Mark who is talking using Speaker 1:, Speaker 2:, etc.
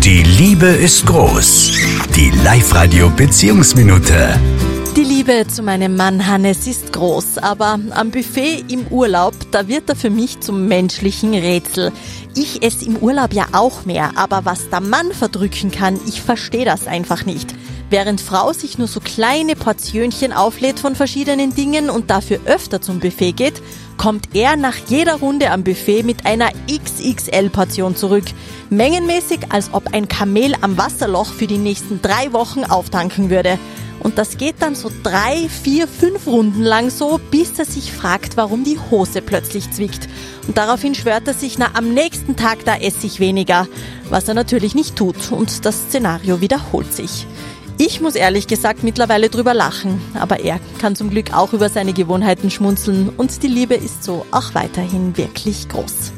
Speaker 1: Die Liebe ist groß. Die Live-Radio-Beziehungsminute.
Speaker 2: Die Liebe zu meinem Mann Hannes ist groß, aber am Buffet im Urlaub, da wird er für mich zum menschlichen Rätsel. Ich esse im Urlaub ja auch mehr, aber was der Mann verdrücken kann, ich verstehe das einfach nicht. Während Frau sich nur so kleine Portionchen auflädt von verschiedenen Dingen und dafür öfter zum Buffet geht, kommt er nach jeder Runde am Buffet mit einer XXL-Portion zurück. Mengenmäßig, als ob ein Kamel am Wasserloch für die nächsten 3 Wochen auftanken würde. Und das geht dann so 3, 4, 5 Runden lang so, bis er sich fragt, warum die Hose plötzlich zwickt. Und daraufhin schwört er sich, am nächsten Tag, da esse ich weniger. Was er natürlich nicht tut. Und das Szenario wiederholt sich. Ich muss ehrlich gesagt mittlerweile drüber lachen, aber er kann zum Glück auch über seine Gewohnheiten schmunzeln und die Liebe ist so auch weiterhin wirklich groß.